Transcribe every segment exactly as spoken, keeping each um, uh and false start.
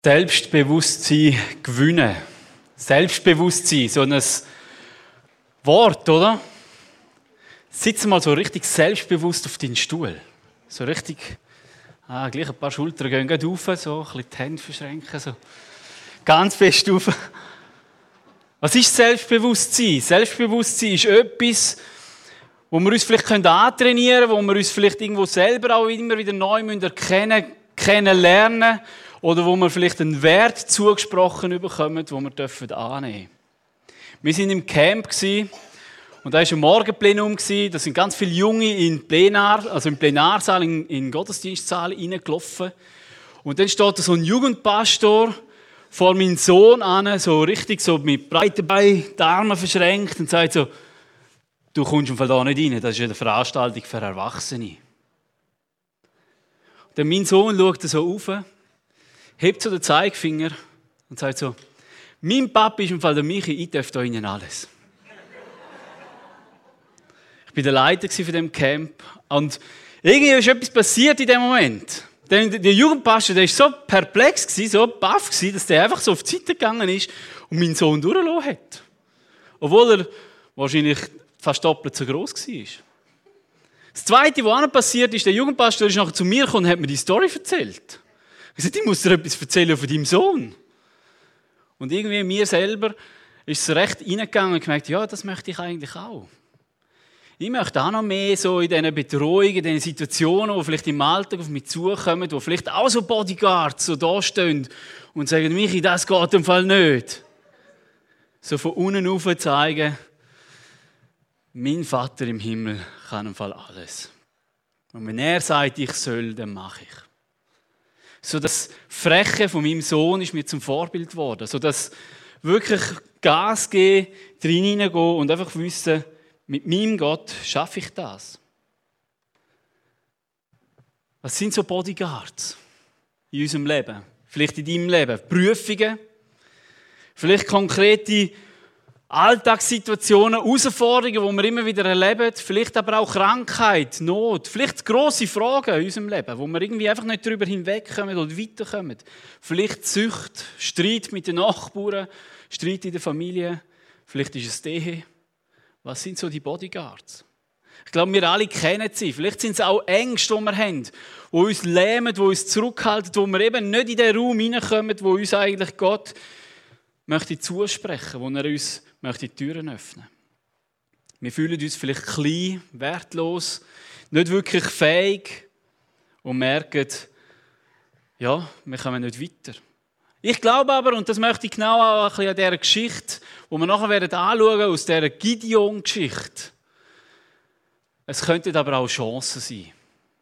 Selbstbewusstsein gewinnen. Selbstbewusstsein, so ein Wort, oder? Sitz mal so richtig selbstbewusst auf deinen Stuhl. So richtig, ah, gleich ein paar Schultern gehen gleich rauf, so ein bisschen die Hände verschränken, so ganz fest rauf. Was ist Selbstbewusstsein? Selbstbewusstsein ist etwas, wo wir uns vielleicht antrainieren können, wo wir uns vielleicht irgendwo selber auch immer wieder neu erkennen, kennenlernen oder wo wir vielleicht einen Wert zugesprochen bekommen, den wir annehmen dürfen. Wir waren im Camp und da war ein Morgenplenum. Da sind ganz viele Junge in Plenar, also im Plenarsaal, in den Gottesdienstsaal reingelaufen. Und dann steht da so ein Jugendpastor vor meinem Sohn an, so richtig so mit breiten Beinen, die Arme verschränkt und sagt so: Du kommst im Fall da nicht rein, das ist eine Veranstaltung für Erwachsene. Und dann mein Sohn schaut so rauf, hebt so den Zeigefinger und sagt so: Mein Papa ist im Fall der Michi, ich darf da innen alles. Ich war der Leiter von diesem Camp und irgendwie ist etwas passiert in dem Moment. Der Jugendpastor, der war so perplex, so baff, dass der einfach so auf die Seite gegangen ist und meinen Sohn durchgelassen hat. Obwohl er wahrscheinlich fast doppelt so gross war. Das Zweite, was auch passiert ist, der Jugendpastor ist nachher zu mir gekommen und hat mir die Story erzählt. Er hat gesagt: Ich muss dir etwas erzählen von deinem Sohn. Und irgendwie mir selber ist es recht reingegangen und gemerkt, ja, das möchte ich eigentlich auch. Ich möchte auch noch mehr so in diesen Bedrohungen, in diesen Situationen, die vielleicht im Alltag auf mich zukommen, wo vielleicht auch so Bodyguards so da stehen und sagen: Michi, das geht im Fall nicht. So von unten auf zeigen: Mein Vater im Himmel kann im Fall alles. Und wenn er sagt, ich soll, dann mache ich. So das Freche von meinem Sohn ist mir zum Vorbild geworden. So das wirklich Gas geben, drin hineingehen und einfach wissen, mit meinem Gott schaffe ich das. Was sind so Bodyguards in unserem Leben? Vielleicht in deinem Leben? Prüfungen? Vielleicht konkrete Alltagssituationen, Herausforderungen, die wir immer wieder erleben? Vielleicht aber auch Krankheit, Not? Vielleicht grosse Fragen in unserem Leben, wo wir irgendwie einfach nicht darüber hinwegkommen oder weiterkommen? Vielleicht Sucht, Streit mit den Nachbarn, Streit in der Familie? Vielleicht ist es die Ehe. Was sind so die Bodyguards? Ich glaube, wir alle kennen sie. Vielleicht sind es auch Ängste, die wir haben, die uns lähmen, die uns zurückhalten, wo wir eben nicht in den Raum hineinkommen, wo uns eigentlich Gott möchte zusprechen, wo er uns möchte die Türen öffnen. Wir fühlen uns vielleicht klein, wertlos, nicht wirklich fähig und merken, ja, wir kommen nicht weiter. Ich glaube aber, und das möchte ich genau auch ein bisschen an dieser Geschichte, die wir nachher werden anschauen, aus dieser Gideon-Geschichte. Es könnten aber auch Chancen sein.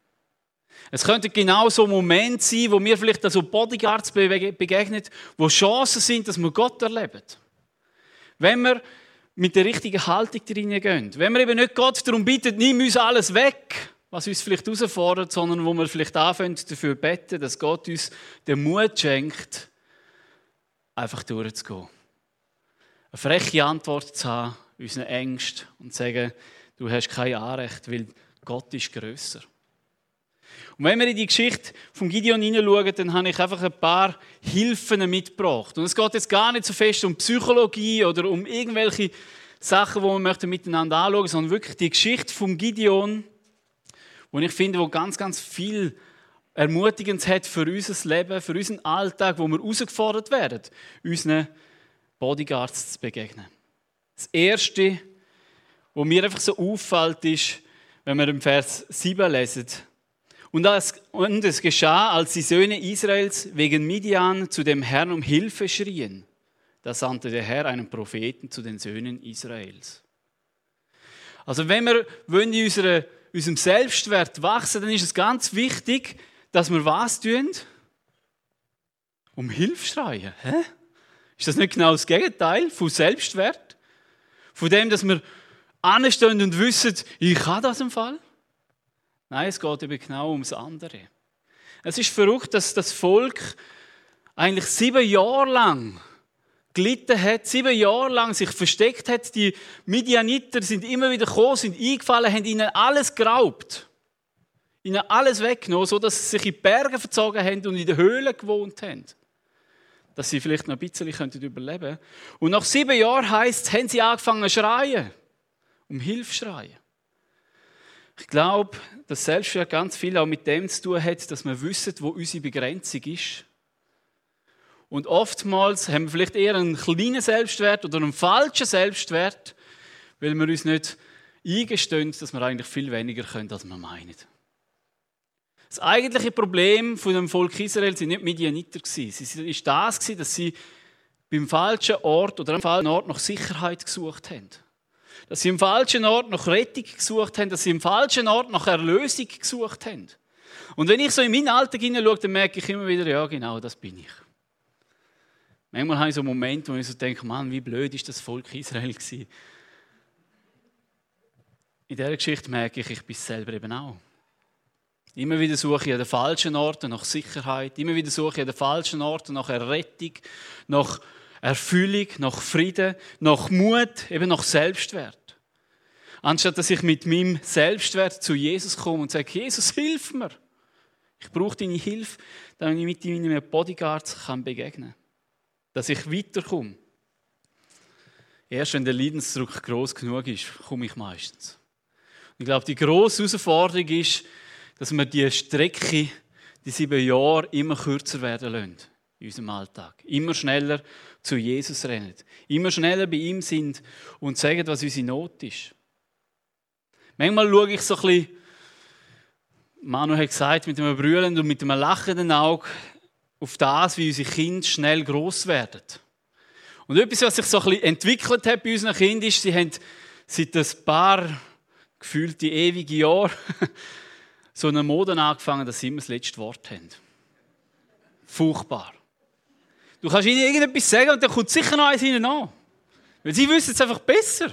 Es könnte genau so ein Moment sein, wo wir vielleicht also Bodyguards begegnen, wo Chancen sind, dass wir Gott erleben. Wenn wir mit der richtigen Haltung drin gehen. Wenn wir eben nicht Gott darum bitten, nimm uns alles weg, was uns vielleicht herausfordert, sondern wo wir vielleicht anfangen dafür beten, dass Gott uns den Mut schenkt, einfach durchzugehen. Eine freche Antwort zu haben, unseren Ängsten und zu sagen, du hast kein Anrecht, weil Gott ist grösser. Und wenn wir in die Geschichte von Gideon hineinschauen, dann habe ich einfach ein paar Hilfen mitgebracht. Und es geht jetzt gar nicht so fest um Psychologie oder um irgendwelche Sachen, die wir möchten miteinander anschauen, sondern wirklich die Geschichte von Gideon, die ich finde, wo ganz, ganz viel Ermutigendes hat für unser Leben, für unseren Alltag, wo wir herausgefordert werden, unseren Bodyguards zu begegnen. Das Erste, was mir einfach so auffällt, ist, wenn wir im Vers sieben lesen: Und es, und es geschah, als die Söhne Israels wegen Midian zu dem Herrn um Hilfe schrien. Da sandte der Herr einen Propheten zu den Söhnen Israels. Also wenn wir wollen in unserer, unserem Selbstwert wachsen, dann ist es ganz wichtig, dass wir was tun? Um Hilfe schreien. Hä? Ist das nicht genau das Gegenteil von Selbstwert? Von dem, dass wir anstehen und wissen, ich kann das im Fall? Nein, es geht eben genau ums andere. Es ist verrückt, dass das Volk eigentlich sieben Jahre lang gelitten hat, sieben Jahre lang sich versteckt hat. Die Midianiter sind immer wieder gekommen, sind eingefallen, haben ihnen alles geraubt. Ihnen alles weggenommen, sodass sie sich in die Berge verzogen haben und in den Höhlen gewohnt haben. dass sie vielleicht noch ein bisschen überleben könnten. Und nach sieben Jahren heisst es, haben sie angefangen zu schreien. Um Hilfe schreien. Ich glaube, dass Selbstwert ganz viel auch mit dem zu tun hat, dass wir wissen, wo unsere Begrenzung ist. Und oftmals haben wir vielleicht eher einen kleinen Selbstwert oder einen falschen Selbstwert, weil wir uns nicht eingestehen, dass wir eigentlich viel weniger können, als wir meinen. Das eigentliche Problem von dem Volk Israel waren nicht Midianiter. Es war das, dass sie beim falschen Ort oder am falschen Ort nach Sicherheit gesucht haben. Dass sie am falschen Ort nach Rettung gesucht haben, dass sie am falschen Ort nach Erlösung gesucht haben. Und wenn ich so in meinen Alltag hineinschaue, dann merke ich immer wieder, ja genau, das bin ich. Manchmal habe ich so Momente, wo ich so denke, Mann, wie blöd ist das Volk Israel gewesen. In dieser Geschichte merke ich, ich bin es selber eben auch. Immer wieder suche ich an den falschen Orten nach Sicherheit, immer wieder suche ich an den falschen Orten nach Errettung, nach Erfüllung, nach Frieden, nach Mut, eben nach Selbstwert. Anstatt dass ich mit meinem Selbstwert zu Jesus komme und sage, Jesus, hilf mir. Ich brauche deine Hilfe, damit ich mit meinen Bodyguards begegnen kann. Dass ich weiterkomme. Erst wenn der Leidensdruck gross genug ist, komme ich meistens. Und ich glaube, die grosse Herausforderung ist, dass wir die Strecke, die sieben Jahre, immer kürzer werden lassen in unserem Alltag. Immer schneller zu Jesus rennen. Immer schneller bei ihm sind und sagen, was unsere Not ist. Manchmal schaue ich so ein bisschen, Manu hat gesagt, mit einem brüllenden und mit einem lachenden Auge auf das, wie unsere Kinder schnell gross werden. Und etwas, was sich so ein bisschen entwickelt hat bei unseren Kindern, ist, sie haben seit ein paar gefühlte ewige Jahre so eine Mode angefangen, dass sie immer das letzte Wort haben. Furchtbar. Du kannst ihnen irgendetwas sagen und dann kommt sicher noch eins hinein an. Weil sie wissen es einfach besser.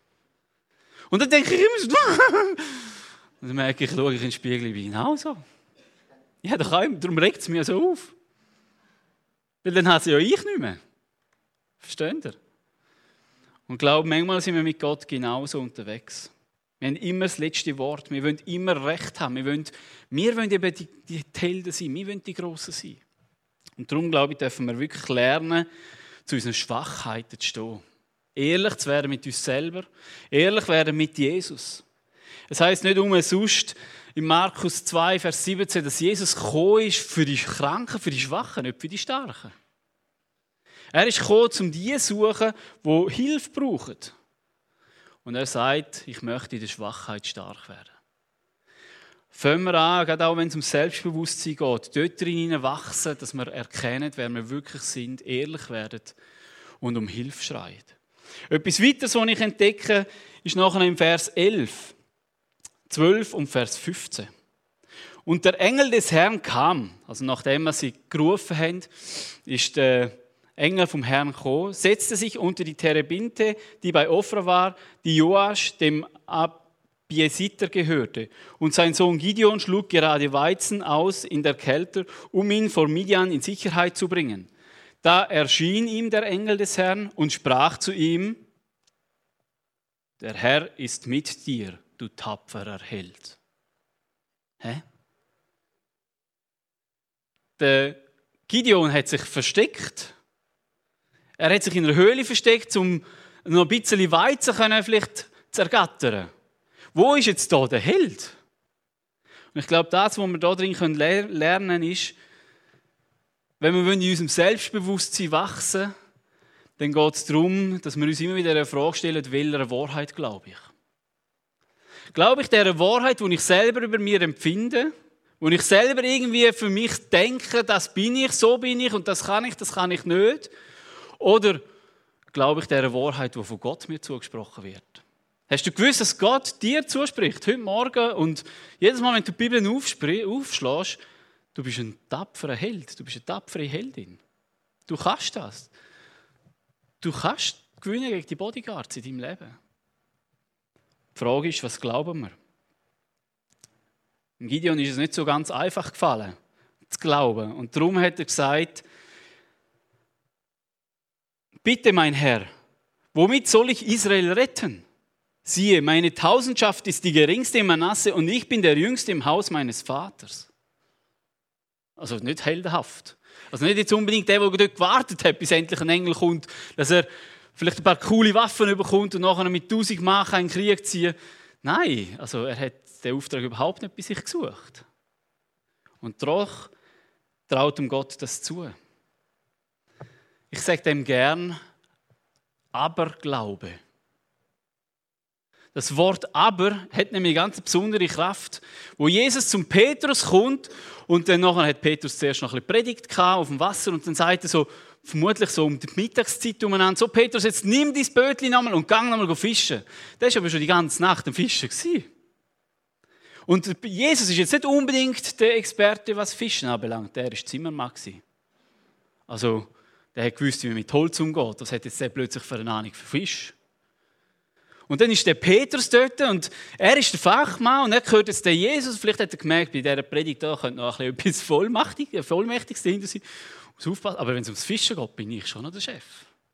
Und dann denke ich immer so, und dann merke ich, schaue ich in den Spiegel, ich bin genauso. Ja, darum regt es mich so auf. Weil dann hat sie ja ich nicht mehr. Versteht ihr? Und ich glaube, manchmal sind wir mit Gott genauso unterwegs. Wir haben immer das letzte Wort. Wir wollen immer Recht haben. Wir wollen, wir wollen eben die, die Helden sein. Wir wollen die Grossen sein. Und darum, glaube ich, dürfen wir wirklich lernen, zu unseren Schwachheiten zu stehen. Ehrlich zu werden mit uns selber. Ehrlich werden mit Jesus. Es heisst nicht umsonst in Markus zwei, Vers siebzehn, dass Jesus gekommen ist für die Kranken, für die Schwachen, nicht für die Starken. Er ist gekommen, um die zu suchen, die Hilfe brauchen. Und er sagt, ich möchte in der Schwachheit stark werden. Fangen wir an, gerade auch wenn es um Selbstbewusstsein geht, dort drin wachsen, dass wir erkennen, wer wir wirklich sind, ehrlich werden und um Hilfe schreien. Etwas weiteres, was ich entdecke, ist nachher im Vers elf, zwölf und Vers fünfzehn. Und der Engel des Herrn kam, also nachdem wir sie gerufen haben, ist der Engel vom Herrn gekommen, setzte sich unter die Terebinte, die bei Ofra war, die Joasch, dem Abiesiter, gehörte. Und sein Sohn Gideon schlug gerade Weizen aus in der Kälte, um ihn vor Midian in Sicherheit zu bringen. Da erschien ihm der Engel des Herrn und sprach zu ihm, der Herr ist mit dir, du tapferer Held. Hä? Der Gideon hat sich versteckt. Er hat sich in einer Höhle versteckt, um noch ein bisschen Weizen können vielleicht zu ergattern. Wo ist jetzt da der Held? Und ich glaube, das, was wir da drin lernen können, ist, wenn wir in unserem Selbstbewusstsein wachsen, dann geht es darum, dass wir uns immer wieder eine Frage stellen, welcher Wahrheit glaube ich? Glaube ich der Wahrheit, die ich selber über mir empfinde, wo ich selber irgendwie für mich denke, das bin ich, so bin ich und das kann ich, das kann ich nicht? Oder glaube ich der Wahrheit, die von Gott mir zugesprochen wird? Hast du gewusst, dass Gott dir zuspricht, heute Morgen und jedes Mal, wenn du die Bibel aufschlägst, du bist ein tapferer Held, du bist eine tapfere Heldin. Du kannst das. Du kannst gewinnen gegen die Bodyguards in deinem Leben. Die Frage ist, was glauben wir? Dem Gideon ist es nicht so ganz einfach gefallen, zu glauben. Und darum hat er gesagt, bitte mein Herr, womit soll ich Israel retten? Siehe, meine Tausendschaft ist die geringste in Manasse und ich bin der Jüngste im Haus meines Vaters. Also nicht heldenhaft. Also nicht jetzt unbedingt der, der dort gewartet hat, bis endlich ein Engel kommt, dass er vielleicht ein paar coole Waffen bekommt und nachher mit tausend Mann in den Krieg ziehen. Nein, also er hat den Auftrag überhaupt nicht bei sich gesucht. Und doch traut ihm Gott das zu. Ich sage dem gern, Aberglaube. Das Wort aber hat nämlich eine ganz besondere Kraft. Wo Jesus zum Petrus kommt und dann nachher hat Petrus zuerst noch ein bisschen Predigt gehabt auf dem Wasser und dann sagt er so, vermutlich so um die Mittagszeit umeinander, so Petrus, jetzt nimm dein Bötchen nochmal und geh nochmal fischen. Der war aber schon die ganze Nacht am Fischen gewesen. Und Jesus ist jetzt nicht unbedingt der Experte, was Fischen anbelangt. Der war Zimmermann. Also, der hat gewusst, wie man mit Holz umgeht. Das hat jetzt der plötzlich für eine Ahnung für Fisch. Und dann ist der Petrus dort und er ist der Fachmann und er hört jetzt den Jesus. Vielleicht hat er gemerkt, bei dieser Predigt da könnte noch ein bisschen etwas Vollmächtiges, Vollmächtiges dahinter sein. Aber wenn es ums Fischen geht, bin ich schon noch der Chef.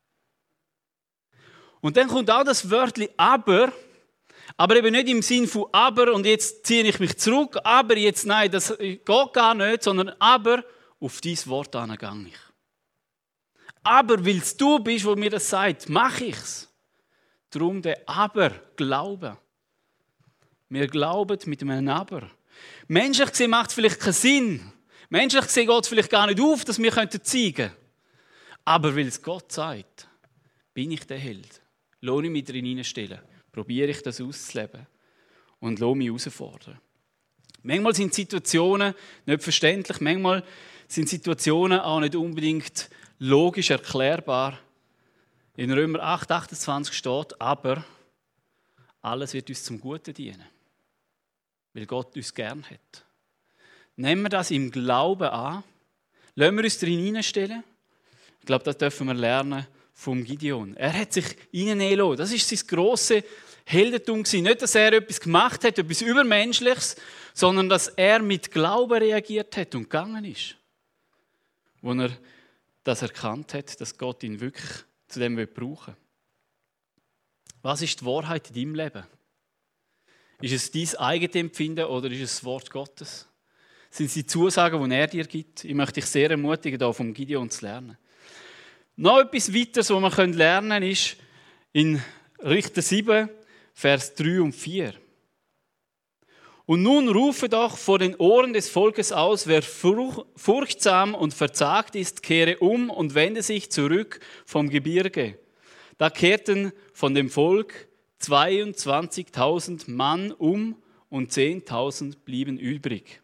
Und dann kommt auch das Wörtchen aber, aber eben nicht im Sinn von aber und jetzt ziehe ich mich zurück, aber jetzt nein, das geht gar nicht, sondern aber auf dein Wort angehe ich. Aber weil es du bist, wo mir das sagt, mache ich es. Darum der Aber-Glaube. Wir glauben mit einem Aber. Menschlich gesehen macht es vielleicht keinen Sinn. Menschlich gesehen geht es vielleicht gar nicht auf, dass wir zeigen können. Aber weil es Gott sagt, bin ich der Held. Lass ich mich drin hineinstellen. Probiere ich das auszuleben. Und lass mich herausfordern. Manchmal sind Situationen nicht verständlich. Manchmal sind Situationen auch nicht unbedingt logisch erklärbar. In Römer acht, achtundzwanzig steht, aber alles wird uns zum Guten dienen, weil Gott uns gern hat. Nehmen wir das im Glauben an, lassen wir uns darin hineinstellen. Ich glaube, das dürfen wir lernen vom Gideon. Er hat sich hineinnehmen lassen. Das war sein grosses Heldentum. Nicht, dass er etwas gemacht hat, etwas Übermenschliches, sondern dass er mit Glauben reagiert hat und gegangen ist. Wo er das erkannt hat, dass Gott ihn wirklich zu dem brauchen will. Was ist die Wahrheit in deinem Leben? Ist es dein eigenes Empfinden oder ist es das Wort Gottes? Sind es die Zusagen, die er dir gibt? Ich möchte dich sehr ermutigen, da vom Gideon zu lernen. Noch etwas weiteres, was wir lernen können, ist in Richter sieben, Vers drei und vier. Und nun rufe doch vor den Ohren des Volkes aus, wer furchtsam und verzagt ist, kehre um und wende sich zurück vom Gebirge. Da kehrten von dem Volk zweiundzwanzigtausend Mann um und zehntausend blieben übrig.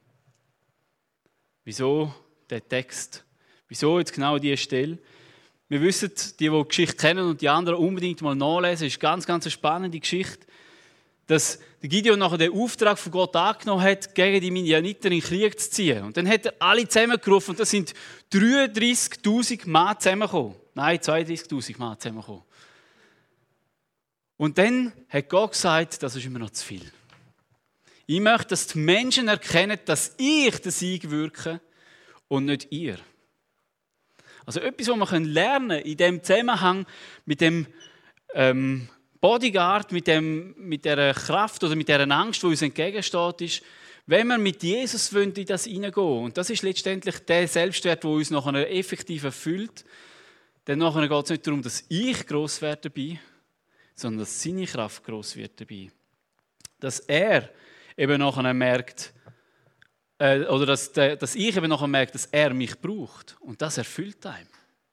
Wieso der Text? Wieso jetzt genau diese Stelle? Wir wissen, die, die die Geschichte kennen und die anderen unbedingt mal nachlesen, ist ganz, ganz eine spannende Geschichte, dass der Gideon nachher den Auftrag von Gott angenommen hat, gegen die Midianiter in den Krieg zu ziehen. Und dann hat er alle zusammengerufen und da sind dreiunddreißigtausend Mann zusammengekommen. Nein, zweiunddreißigtausend Mann zusammengekommen. Und dann hat Gott gesagt, das ist immer noch zu viel. Ich möchte, dass die Menschen erkennen, dass ich den Sieg wirke und nicht ihr. Also etwas, was wir lernen können in dem Zusammenhang mit dem ähm, Bodyguard, mit, dem, mit der Kraft oder mit der Angst, die uns entgegensteht, ist, wenn wir mit Jesus in das hineingehen, und das ist letztendlich der Selbstwert, der uns nachher effektiv erfüllt, dann nachher geht es nicht darum, dass ich gross werde dabei, sondern dass seine Kraft gross wird dabei. Dass er eben nachher merkt, äh, oder dass, der, dass ich eben nachher merke, dass er mich braucht. Und das erfüllt einem.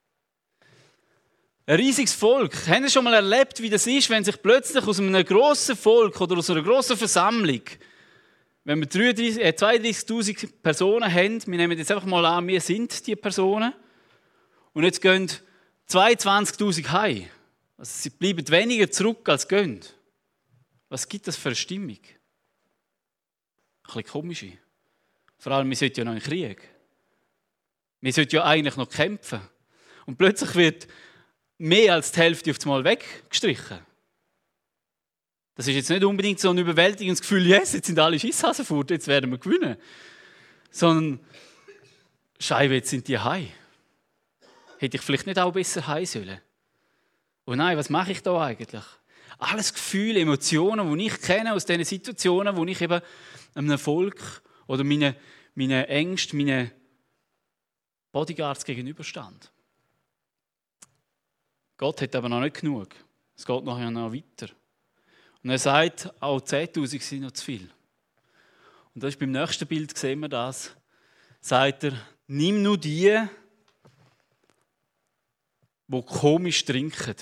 Ein riesiges Volk. Haben Sie schon mal erlebt, wie das ist, wenn sich plötzlich aus einem grossen Volk oder aus einer grossen Versammlung, wenn wir zweiunddreißigtausend Personen haben, wir nehmen jetzt einfach mal an, wir sind die Personen, und jetzt gehen zweiundzwanzigtausend heim. Also sie bleiben weniger zurück als gehen. Was gibt das für eine Stimmung? Ein bisschen komisch. Vor allem, wir sollten ja noch in den Krieg. Wir sollten ja eigentlich noch kämpfen. Und plötzlich wird mehr als die Hälfte auf einmal weggestrichen. Das ist jetzt nicht unbedingt so ein überwältigendes Gefühl, yes, jetzt sind alle Scheisshasen fort, jetzt werden wir gewinnen. Sondern, Scheibe, jetzt sind die heim. Hätte ich vielleicht nicht auch besser heim sollen? Oh nein, was mache ich da eigentlich? Alles Gefühle, Emotionen, die ich kenne aus diesen Situationen, wo ich eben einem Volk oder meine, meine Ängste, meine Bodyguards gegenüberstand. Gott hat aber noch nicht genug. Es geht nachher noch weiter. Und er sagt, auch zehntausend sind noch zu viel. Und das ist beim nächsten Bild, sehen wir das. Sagt er, nimm nur die, die komisch trinken.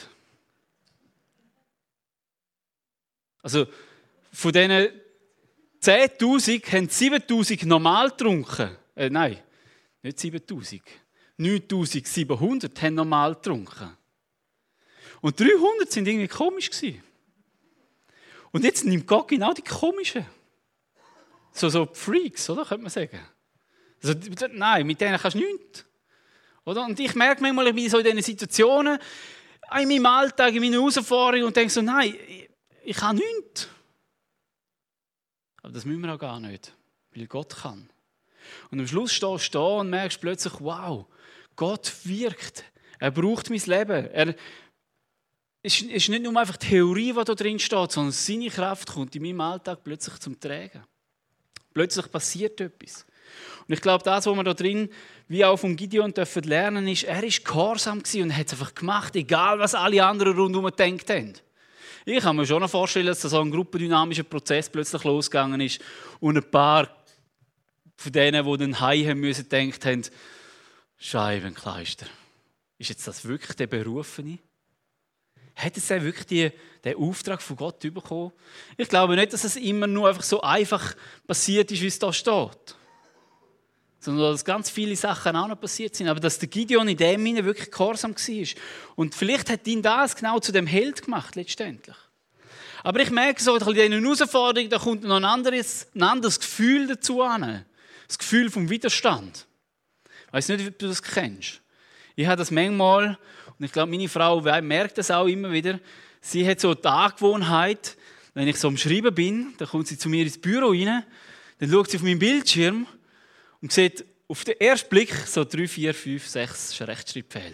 Also von diesen zehntausend haben siebentausend normal getrunken. Äh, nein, nicht siebentausend. neuntausendsiebenhundert haben normal getrunken. Und dreihundert sind irgendwie komisch gewesen. Und jetzt nimmt Gott genau die komischen. So, so Freaks, oder? Könnte man sagen. Also, nein, mit denen kannst du nichts. Oder? Und ich merke manchmal, ich bin so in diesen Situationen, in meinem Alltag, in meiner Herausforderung und denke so, nein, ich, ich kann nichts. Aber das müssen wir auch gar nicht, weil Gott kann. Und am Schluss stehst du da und merkst plötzlich, wow, Gott wirkt. Er braucht mein Leben. Er, es ist nicht nur einfach Theorie, die da drin steht, sondern seine Kraft kommt in meinem Alltag plötzlich zum Tragen. Plötzlich passiert etwas. Und ich glaube, das, was wir da drin, wie auch vom Gideon dürfen lernen, ist, er war gehorsam und hat es einfach gemacht, egal was alle anderen rundherum gedacht haben. Ich kann mir schon vorstellen, dass so ein gruppendynamischer Prozess plötzlich losgegangen ist und ein paar von denen, die dann heim haben müssen, gedacht haben, Scheibenkleister, ist jetzt das wirklich der Berufene? Hat es wirklich die, den Auftrag von Gott bekommen? Ich glaube nicht, dass es immer nur einfach so einfach passiert ist, wie es da steht. Sondern dass ganz viele Sachen auch noch passiert sind. Aber dass der Gideon in dem Sinne wirklich gehorsam war. Und vielleicht hat ihn das genau zu dem Held gemacht, letztendlich. Aber ich merke so, in dieser Herausforderung, da kommt noch ein anderes, ein anderes Gefühl dazu an. Das Gefühl vom Widerstand. Ich weiss nicht, ob du das kennst. Ich habe das manchmal, und ich glaube, meine Frau merkt das auch immer wieder, sie hat so eine Angewohnheit, wenn ich so am Schreiben bin, dann kommt sie zu mir ins Büro rein, dann schaut sie auf meinen Bildschirm und sieht auf den ersten Blick so drei, vier, fünf, sechs Rechtschreibfehler.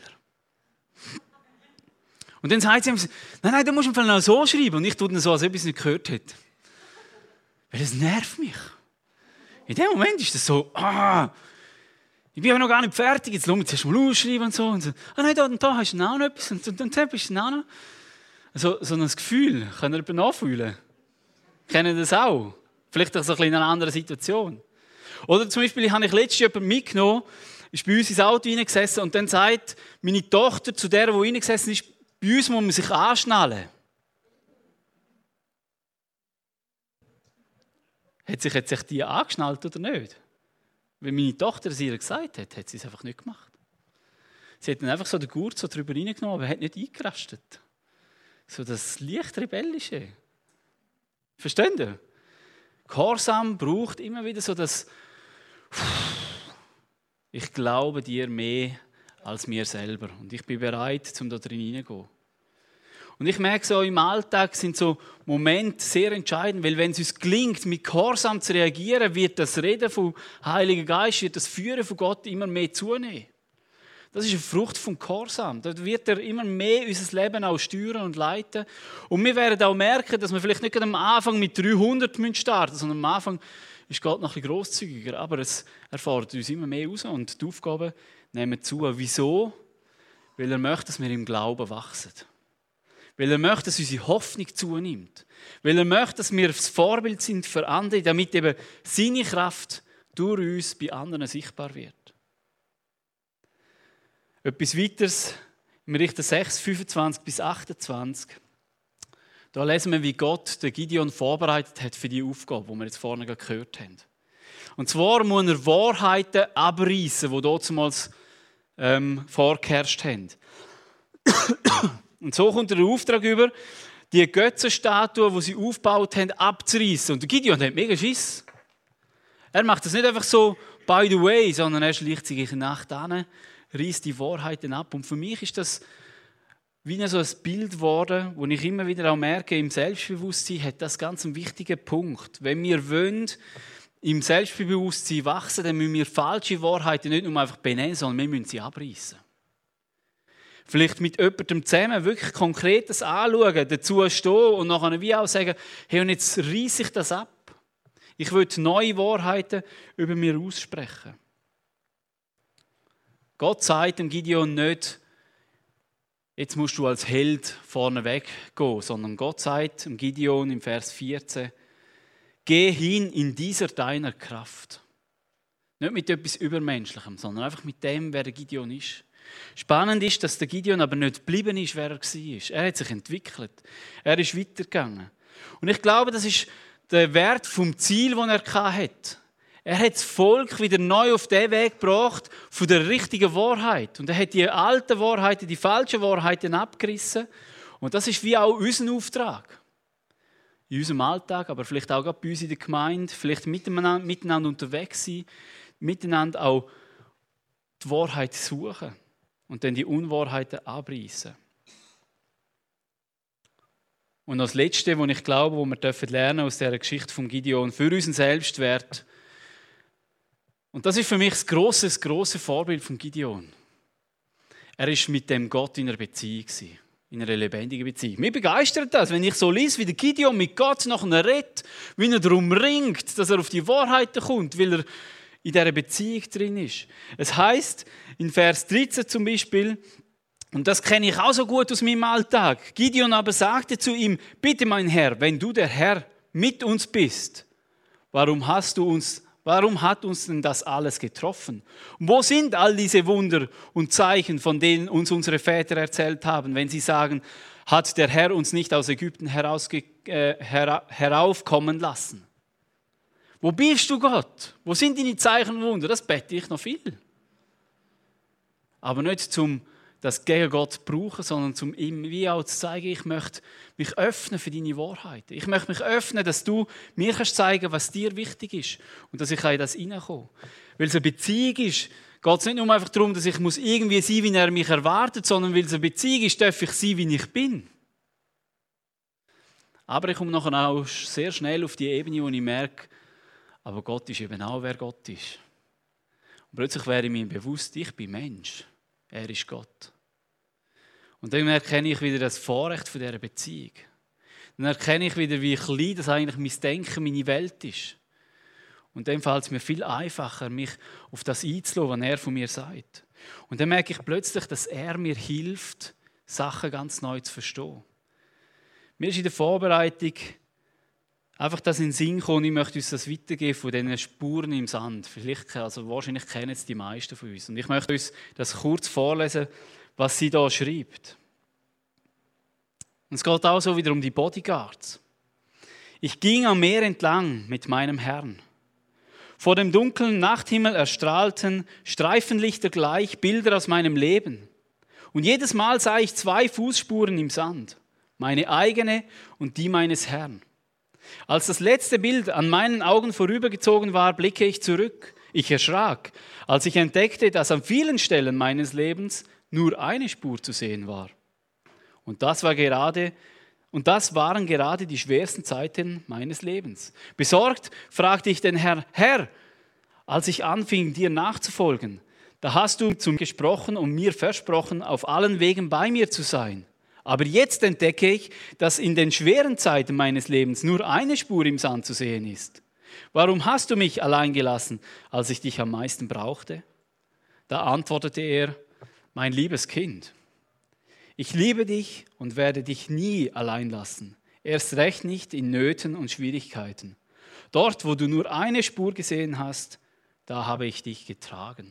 Und dann sagt sie ihm, nein, nein, du musst einfach noch so schreiben. Und ich tue dann so, als ob ich es nicht gehört hätte. Weil das nervt mich. In dem Moment ist das so, ah, ich bin aber noch gar nicht fertig, jetzt lass mich zuerst mal ausschreiben und so. Und so. Ah nein, da und da hast du noch etwas und dann bist du noch. So, so ein Gefühl, kann ihr jemand nachfühlen? Kennen das auch? Vielleicht auch so ein bisschen in einer anderen Situation. Oder zum Beispiel habe ich letztens jemanden mitgenommen, ist bei uns ins Auto reingesessen und dann sagt meine Tochter zu der, die reingesessen ist, bei uns muss man sich anschnallen. Hat sich jetzt sich die angeschnallt oder nicht? Wenn meine Tochter es ihr gesagt hat, hat sie es einfach nicht gemacht. Sie hat dann einfach so den Gurt so drüber reingenommen, aber hat nicht eingerastet. So das leicht Rebellische. Versteht ihr? Gehorsam braucht immer wieder so das ich glaube dir mehr als mir selber. Und ich bin bereit, um da drin hineinzugehen. Und ich merke so, im Alltag sind so Momente sehr entscheidend, weil wenn es uns gelingt, mit Gehorsam zu reagieren, wird das Reden vom Heiligen Geist, wird das Führen von Gott immer mehr zunehmen. Das ist eine Frucht vom Gehorsam. Da wird er immer mehr unser Leben auch steuern und leiten. Und wir werden auch merken, dass wir vielleicht nicht am Anfang mit dreihundert starten müssen, sondern am Anfang ist Gott noch ein bisschen grosszügiger. Aber es erfordert uns immer mehr raus und die Aufgaben nehmen zu. Wieso? Weil er möchte, dass wir im Glauben wachsen. Weil er möchte, dass unsere Hoffnung zunimmt. Weil er möchte, dass wir das Vorbild sind für andere, damit eben seine Kraft durch uns bei anderen sichtbar wird. Etwas weiteres im Richter sechs, fünfundzwanzig bis achtundzwanzig. Da lesen wir, wie Gott den Gideon vorbereitet hat für die Aufgabe, die wir jetzt vorne gehört haben. Und zwar muss er Wahrheiten abreißen, die damals ähm, vorgeherrscht haben. Und so kommt er den Auftrag über, die Götzenstatuen, die sie aufgebaut haben, abzureißen. Und der Gideon hat mega Schiss. Er macht das nicht einfach so by the way, sondern er schleicht sich in der Nacht an, reißt die Wahrheiten ab. Und für mich ist das wie so ein Bild geworden, wo ich immer wieder auch merke, im Selbstbewusstsein hat das ganz einen wichtigen Punkt. Wenn wir wollen, im Selbstbewusstsein wachsen, dann müssen wir falsche Wahrheiten nicht nur einfach benennen, sondern wir müssen sie abreißen. Vielleicht mit jemandem zusammen wirklich Konkretes anschauen, dazu stehen und nachher wie auch sagen, hey, und jetzt reisse ich das ab. Ich will neue Wahrheiten über mir aussprechen. Gott sagt dem Gideon nicht, jetzt musst du als Held vorne weggehen, sondern Gott sagt dem Gideon im Vers vierzehn, geh hin in dieser deiner Kraft. Nicht mit etwas Übermenschlichem, sondern einfach mit dem, wer der Gideon ist. Spannend ist, dass der Gideon aber nicht geblieben ist, wer er war. Er hat sich entwickelt. Er ist weitergegangen. Und ich glaube, das ist der Wert vom Ziel, das er hatte. Er hat das Volk wieder neu auf den Weg gebracht von der richtigen Wahrheit. Und er hat die alten Wahrheiten, die falschen Wahrheiten abgerissen. Und das ist wie auch unser Auftrag. In unserem Alltag, aber vielleicht auch bei uns in der Gemeinde, vielleicht miteinander, miteinander unterwegs sein, miteinander auch die Wahrheit suchen und dann die Unwahrheiten abreißen. Und das Letzte, was ich glaube, was wir lernen aus dieser Geschichte von Gideon, für unseren Selbstwert. Und das ist für mich das grosse, das grosse Vorbild von Gideon. Er war mit dem Gott in einer Beziehung, in einer lebendigen Beziehung. Mich begeistert das, wenn ich so lese, wie der Gideon mit Gott nachher redet, wie er darum ringt, dass er auf die Wahrheiten kommt, weil er in dieser Beziehung drin ist. Es heisst in Vers dreizehn zum Beispiel, und das kenne ich auch so gut aus meinem Alltag, Gideon aber sagte zu ihm, bitte mein Herr, wenn du der Herr mit uns bist, warum hast du uns, warum hat uns denn das alles getroffen? Und wo sind all diese Wunder und Zeichen, von denen uns unsere Väter erzählt haben, wenn sie sagen, hat der Herr uns nicht aus Ägypten herausge- äh, hera- heraufkommen lassen? Wo bist du, Gott? Wo sind deine Zeichen und Wunder? Das bete ich noch viel. Aber nicht zum das gegen Gott zu brauchen, sondern zum ihm wie auch zu zeigen, ich möchte mich öffnen für deine Wahrheiten. Ich möchte mich öffnen, dass du mir kannst zeigen, was dir wichtig ist und dass ich in das hineinkomme. Weil es eine Beziehung ist, geht es nicht nur einfach darum, dass ich muss irgendwie sein, wie er mich erwartet, sondern weil es eine Beziehung ist, darf ich sein, wie ich bin. Aber ich komme nachher auch sehr schnell auf die Ebene, wo ich merke, aber Gott ist eben auch, wer Gott ist. Und plötzlich wäre ich mir bewusst, ich bin Mensch. Er ist Gott. Und dann erkenne ich wieder das Vorrecht von dieser Beziehung. Dann erkenne ich wieder, wie klein das eigentlich mein Denken, meine Welt ist. Und dann fällt es mir viel einfacher, mich auf das einzulassen, was er von mir sagt. Und dann merke ich plötzlich, dass er mir hilft, Sachen ganz neu zu verstehen. Mir ist in der Vorbereitung einfach das in den Sinn gekommen, ich möchte uns das weitergeben von diesen Spuren im Sand. Vielleicht, also wahrscheinlich kennen es die meisten von uns. Und ich möchte uns das kurz vorlesen, was sie da schreibt. Und es geht auch so wieder um die Bodyguards. Ich ging am Meer entlang mit meinem Herrn. Vor dem dunklen Nachthimmel erstrahlten Streifenlichter gleich Bilder aus meinem Leben. Und jedes Mal sah ich zwei Fußspuren im Sand, meine eigene und die meines Herrn. Als das letzte Bild an meinen Augen vorübergezogen war, blicke ich zurück. Ich erschrak, als ich entdeckte, dass an vielen Stellen meines Lebens nur eine Spur zu sehen war. Und das war gerade, und das waren gerade die schwersten Zeiten meines Lebens. Besorgt fragte ich den Herrn, Herr, als ich anfing, dir nachzufolgen, da hast du zu mir gesprochen und mir versprochen, auf allen Wegen bei mir zu sein. Aber jetzt entdecke ich, dass in den schweren Zeiten meines Lebens nur eine Spur im Sand zu sehen ist. Warum hast du mich allein gelassen, als ich dich am meisten brauchte? Da antwortete er, mein liebes Kind, ich liebe dich und werde dich nie allein lassen, erst recht nicht in Nöten und Schwierigkeiten. Dort, wo du nur eine Spur gesehen hast, da habe ich dich getragen.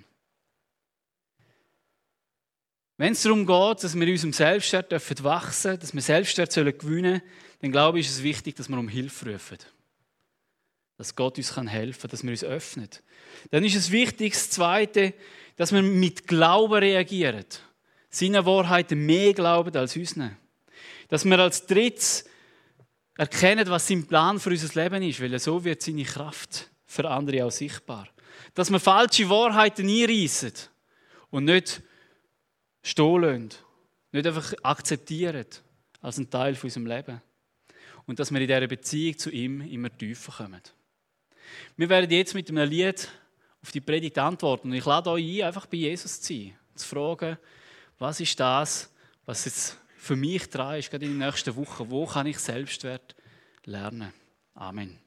Wenn es darum geht, dass wir in unserem Selbstwert wachsen dürfen, dass wir Selbstwert gewinnen sollen, dann glaube ich, ist es wichtig, dass wir um Hilfe rufen. Dass Gott uns helfen kann, dass wir uns öffnen. Dann ist es wichtig, das Zweite, dass wir mit Glauben reagieren. Seine Wahrheiten mehr glauben als unsere. Dass wir als Drittes erkennen, was sein Plan für unser Leben ist, weil so wird seine Kraft für andere auch sichtbar. Dass wir falsche Wahrheiten einreissen und nicht stehen lassen, nicht einfach akzeptieren als ein Teil von unserem Leben. Und dass wir in dieser Beziehung zu ihm immer tiefer kommen. Wir werden jetzt mit einem Lied auf die Predigt antworten. Und ich lade euch ein, einfach bei Jesus zu sein, zu fragen, was ist das, was jetzt für mich dran ist, gerade in den nächsten Wochen, wo kann ich Selbstwert lernen? Amen.